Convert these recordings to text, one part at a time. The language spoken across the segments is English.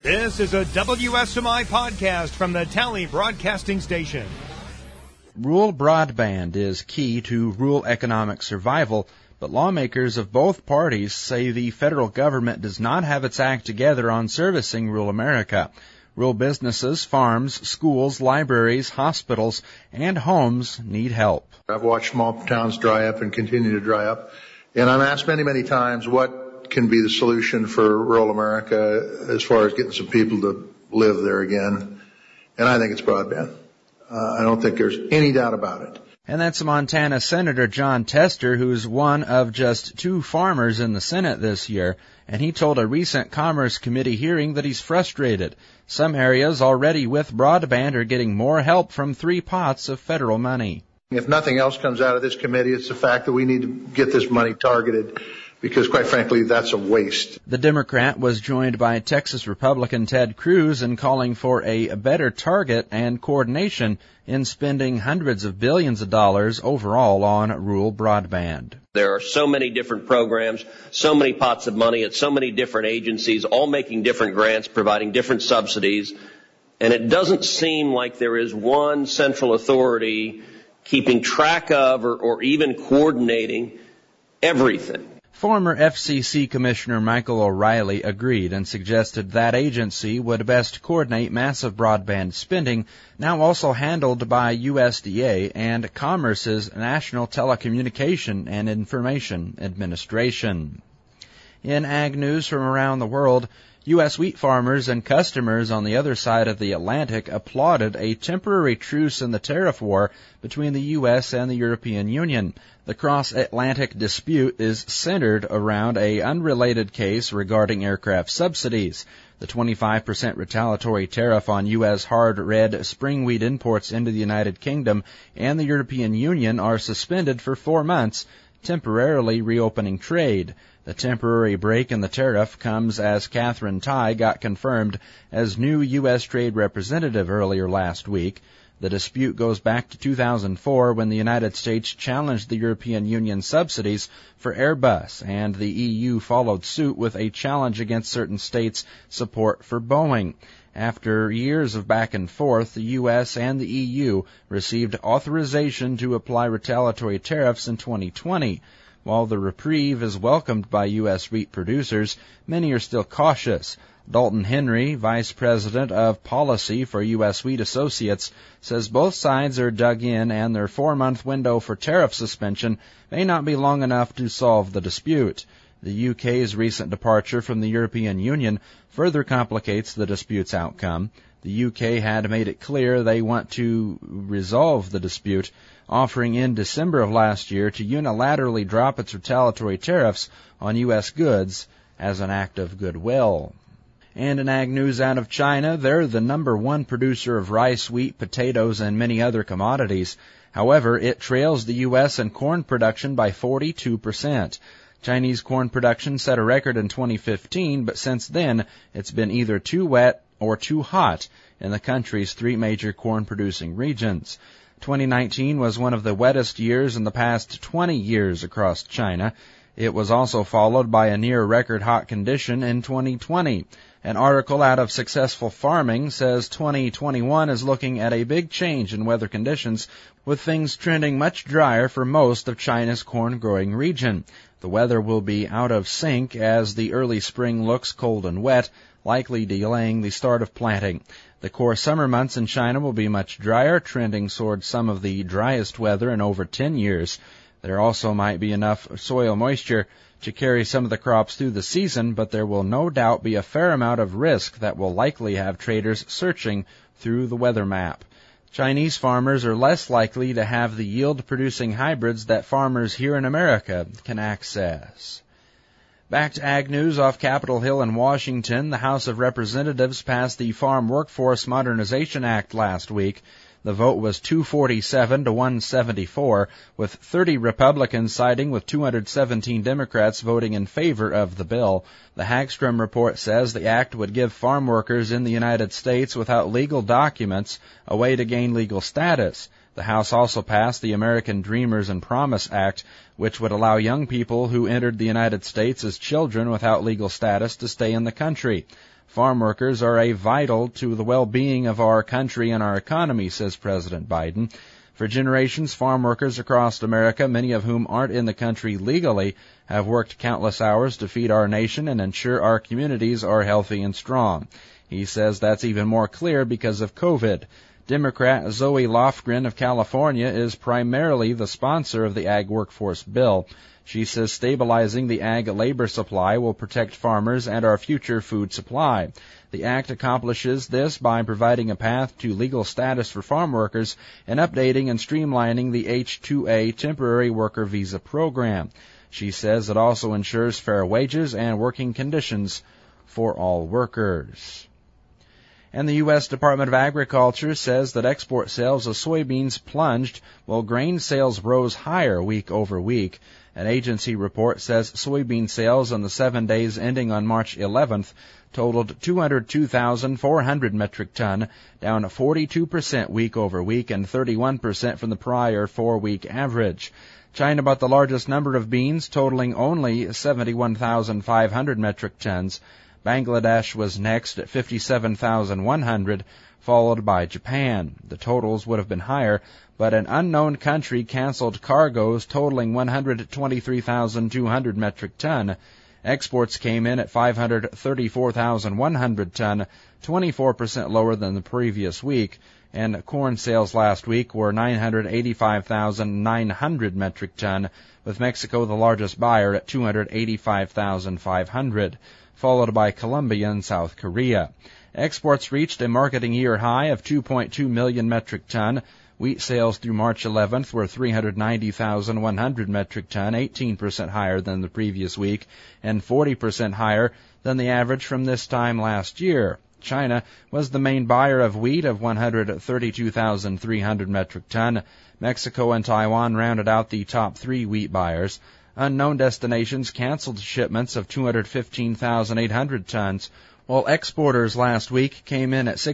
This is a WSMI podcast from the Tally Broadcasting Station. Rural broadband is key to rural economic survival, but lawmakers of both parties say the federal government does not have its act together on servicing rural America. Rural businesses, farms, schools, libraries, hospitals, and homes need help. I've watched small towns dry up and continue to dry up, and I'm asked many, many times what can be the solution for rural America as far as getting some people to live there again, and I think it's broadband. I don't think there's any doubt about it. And that's Montana Senator Jon Tester, who's one of just 2 farmers in the Senate this year, and he told a recent Commerce Committee hearing that he's frustrated. Some areas already with broadband are getting more help from 3 pots of federal money. If nothing else comes out of this committee, it's the fact that we need to get this money targeted, because quite frankly, that's a waste. The Democrat was joined by Texas Republican Ted Cruz in calling for a better target and coordination in spending hundreds of billions of dollars overall on rural broadband. There are so many different programs, so many pots of money at so many different agencies, all making different grants, providing different subsidies, and it doesn't seem like there is one central authority keeping track of or even coordinating everything. Former FCC Commissioner Michael O'Reilly agreed and suggested that agency would best coordinate massive broadband spending, now also handled by USDA and Commerce's National Telecommunication and Information Administration. In ag news from around the world, U.S. wheat farmers and customers on the other side of the Atlantic applauded a temporary truce in the tariff war between the U.S. and the European Union. The cross-Atlantic dispute is centered around an unrelated case regarding aircraft subsidies. The 25% retaliatory tariff on U.S. hard red spring wheat imports into the United Kingdom and the European Union are suspended for 4 months, temporarily reopening trade. The temporary break in the tariff comes as Katherine Tai got confirmed as new U.S. Trade Representative earlier last week. The dispute goes back to 2004 when the United States challenged the European Union subsidies for Airbus, and the EU followed suit with a challenge against certain states' support for Boeing. After years of back and forth, the U.S. and the EU received authorization to apply retaliatory tariffs in 2020. While the reprieve is welcomed by U.S. wheat producers, many are still cautious. Dalton Henry, Vice President of Policy for U.S. Wheat Associates, says both sides are dug in and their 4-month window for tariff suspension may not be long enough to solve the dispute. The UK's recent departure from the European Union further complicates the dispute's outcome. The UK had made it clear they want to resolve the dispute, offering in December of last year to unilaterally drop its retaliatory tariffs on U.S. goods as an act of goodwill. And in ag news out of China, they're the number 1 producer of rice, wheat, potatoes, and many other commodities. However, it trails the U.S. in corn production by 42%. Chinese corn production set a record in 2015, but since then, it's been either too wet or too hot in the country's 3 major corn-producing regions. 2019 was one of the wettest years in the past 20 years across China. It was also followed by a near-record hot condition in 2020. An article out of Successful Farming says 2021 is looking at a big change in weather conditions, with things trending much drier for most of China's corn-growing region. The weather will be out of sync as the early spring looks cold and wet, likely delaying the start of planting. The core summer months in China will be much drier, trending toward some of the driest weather in over 10 years. There also might be enough soil moisture to carry some of the crops through the season, but there will no doubt be a fair amount of risk that will likely have traders searching through the weather map. Chinese farmers are less likely to have the yield-producing hybrids that farmers here in America can access. Back to ag news off Capitol Hill in Washington. The House of Representatives passed the Farm Workforce Modernization Act last week. The vote was 247 to 174, with 30 Republicans siding with 217 Democrats voting in favor of the bill. The Hagstrom report says the act would give farm workers in the United States without legal documents a way to gain legal status. The House also passed the American Dreamers and Promise Act, which would allow young people who entered the United States as children without legal status to stay in the country. Farm workers are vital to the well-being of our country and our economy, says President Biden. For generations, farm workers across America, many of whom aren't in the country legally, have worked countless hours to feed our nation and ensure our communities are healthy and strong. He says that's even more clear because of COVID. Democrat Zoe Lofgren of California is primarily the sponsor of the Ag Workforce Bill. She says stabilizing the ag labor supply will protect farmers and our future food supply. The act accomplishes this by providing a path to legal status for farm workers and updating and streamlining the H-2A temporary worker visa program. She says it also ensures fair wages and working conditions for all workers. And the U.S. Department of Agriculture says that export sales of soybeans plunged while grain sales rose higher week over week. An agency report says soybean sales on the 7 days ending on March 11th totaled 202,400 metric ton, down 42% week over week and 31% from the prior 4-week average. China bought the largest number of beans, totaling only 71,500 metric tons. Bangladesh was next at 57,100, followed by Japan. The totals would have been higher, but an unknown country canceled cargoes totaling 123,200 metric ton. Exports came in at 534,100 ton, 24% lower than the previous week, and corn sales last week were 985,900 metric ton, with Mexico the largest buyer at 285,500, followed by Colombia and South Korea. Exports reached a marketing year high of 2.2 million metric ton. Wheat sales through March 11th were 390,100 metric ton, 18% higher than the previous week and 40% higher than the average from this time last year. China was the main buyer of wheat of 132,300 metric ton. Mexico and Taiwan rounded out the top 3 wheat buyers. Unknown destinations canceled shipments of 215,800 tons, while exporters last week came in at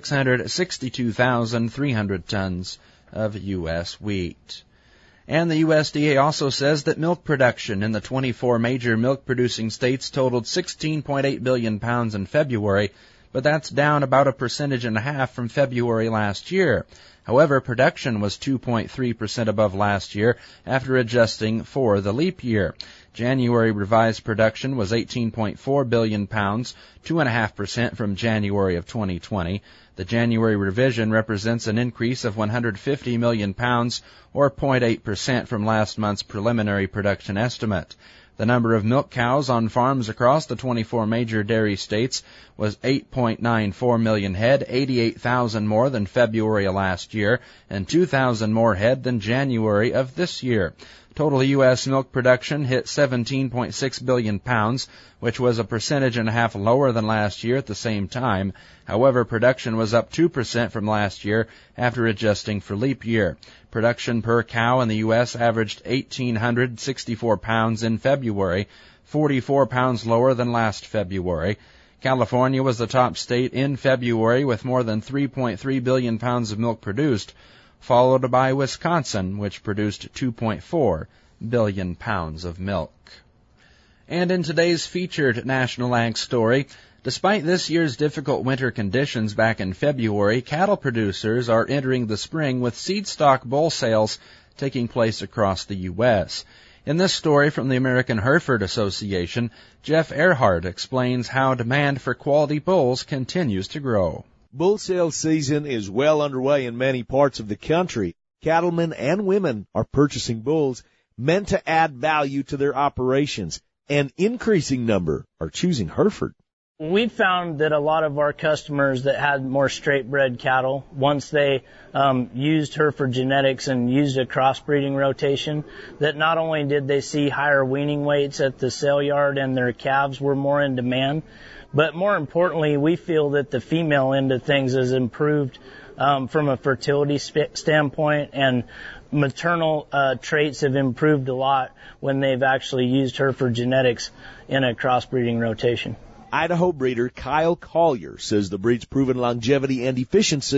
662,300 tons of U.S. wheat. And the USDA also says that milk production in the 24 major milk-producing states totaled 16.8 billion pounds in February, but that's down about 1.5% from February last year. However, production was 2.3% above last year after adjusting for the leap year. January revised production was 18.4 billion pounds, 2.5% from January of 2020. The January revision represents an increase of 150 million pounds, or 0.8% from last month's preliminary production estimate. The number of milk cows on farms across the 24 major dairy states was 8.94 million head, 88,000 more than February last year, and 2,000 more head than January of this year. Total U.S. milk production hit 17.6 billion pounds, which was 1.5% lower than last year at the same time. However, production was up 2% from last year after adjusting for leap year. Production per cow in the U.S. averaged 1,864 pounds in February, 44 pounds lower than last February. California was the top state in February with more than 3.3 billion pounds of milk produced, followed by Wisconsin, which produced 2.4 billion pounds of milk. And in today's featured National Ag story, despite this year's difficult winter conditions back in February, cattle producers are entering the spring with seed stock bull sales taking place across the U.S. In this story from the American Hereford Association, Jeff Earhart explains how demand for quality bulls continues to grow. Bull sale season is well underway in many parts of the country. Cattlemen and women are purchasing bulls meant to add value to their operations. An increasing number are choosing Hereford. We found that a lot of our customers that had more straight-bred cattle, once they used Hereford genetics and used a crossbreeding rotation, that not only did they see higher weaning weights at the sale yard and their calves were more in demand, but more importantly, we feel that the female end of things has improved from a fertility standpoint, and maternal traits have improved a lot when they've actually used Hereford genetics in a crossbreeding rotation. Idaho breeder Kyle Collier says the breed's proven longevity and efficiency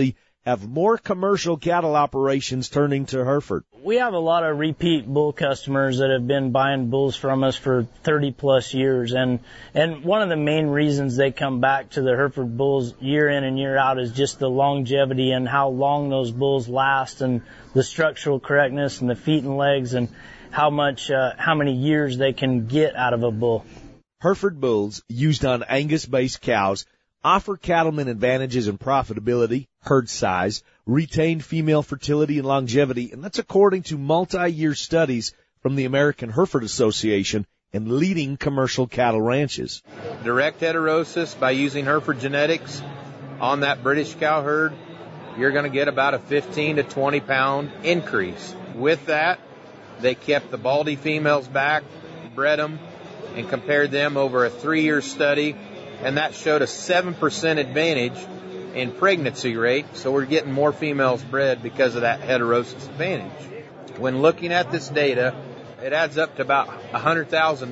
have more commercial cattle operations turning to Hereford. We have a lot of repeat bull customers that have been buying bulls from us for 30 plus years. And one of the main reasons they come back to the Hereford bulls year in and year out is just the longevity and how long those bulls last and the structural correctness and the feet and legs and how many years they can get out of a bull. Hereford bulls used on Angus-based cows offer cattlemen advantages in profitability, herd size, retained female fertility and longevity, and that's according to multi-year studies from the American Hereford Association and leading commercial cattle ranches. Direct heterosis by using Hereford genetics on that British cow herd, you're going to get about a 15 to 20 pound increase. With that, they kept the baldy females back, bred them, and compared them over a 3-year study, and that showed a 7% advantage in pregnancy rate, so we're getting more females bred because of that heterosis advantage. When looking at this data, it adds up to about $100,000,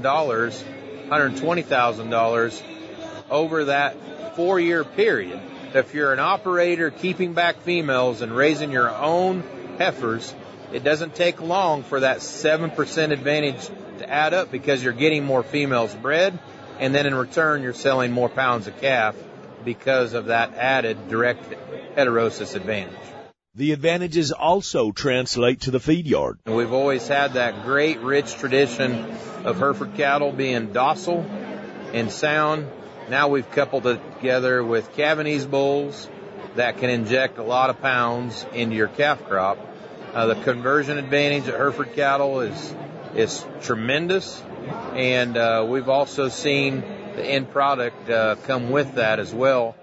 $120,000 over that 4-year period. If you're an operator keeping back females and raising your own heifers, it doesn't take long for that 7% advantage to add up because you're getting more females bred, and then in return you're selling more pounds of calf because of that added direct heterosis advantage. The advantages also translate to the feed yard. We've always had that great rich tradition of Hereford cattle being docile and sound. Now we've coupled it together with Cavanese bulls that can inject a lot of pounds into your calf crop. The conversion advantage of Hereford cattle is tremendous, and we've also seen the end product come with that as well.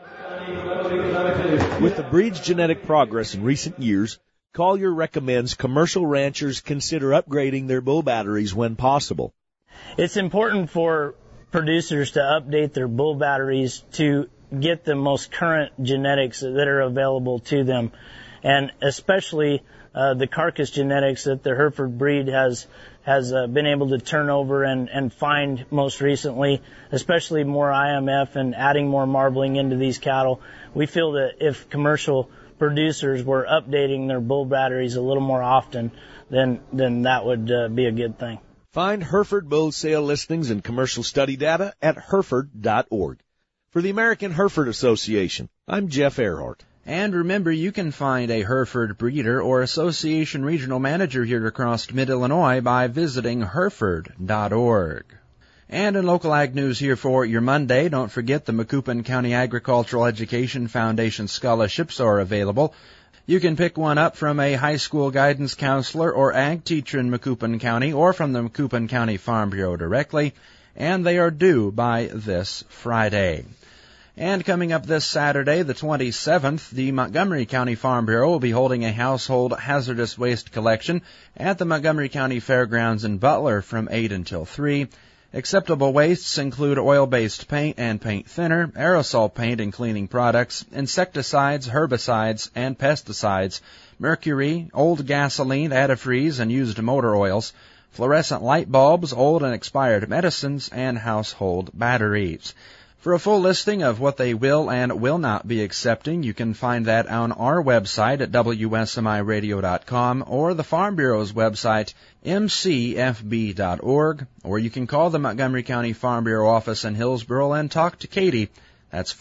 With the breed's genetic progress in recent years, Collier recommends commercial ranchers consider upgrading their bull batteries when possible. It's important for producers to update their bull batteries to get the most current genetics that are available to them, and especially the carcass genetics that the Hereford breed has been able to turn over and find most recently, especially more IMF and adding more marbling into these cattle. We feel that if commercial producers were updating their bull batteries a little more often, then that would be a good thing. Find Hereford bull sale listings and commercial study data at Hereford.org. For the American Hereford Association, I'm Jeff Earhart. And remember, you can find a Hereford breeder or association regional manager here across Mid-Illinois by visiting Hereford.org. And in local ag news here for your Monday, don't forget the Macoupin County Agricultural Education Foundation scholarships are available. You can pick one up from a high school guidance counselor or ag teacher in Macoupin County or from the Macoupin County Farm Bureau directly, and they are due by this Friday. And coming up this Saturday, the 27th, the Montgomery County Farm Bureau will be holding a household hazardous waste collection at the Montgomery County Fairgrounds in Butler from 8 until 3. Acceptable wastes include oil-based paint and paint thinner, aerosol paint and cleaning products, insecticides, herbicides, and pesticides, mercury, old gasoline, antifreeze, and used motor oils, fluorescent light bulbs, old and expired medicines, and household batteries. For a full listing of what they will and will not be accepting, you can find that on our website at WSMIRadio.com or the Farm Bureau's website, mcfb.org, or you can call the Montgomery County Farm Bureau office in Hillsboro and talk to Katie. That's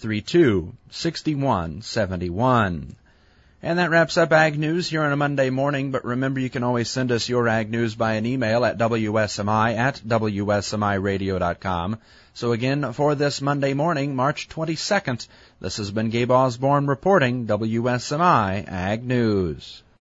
532-6171. And that wraps up Ag News here on a Monday morning, but remember you can always send us your Ag News by an email at WSMI@WSMIRadio.com. So again, for this Monday morning, March 22nd, this has been Gabe Osborne reporting WSMI Ag News.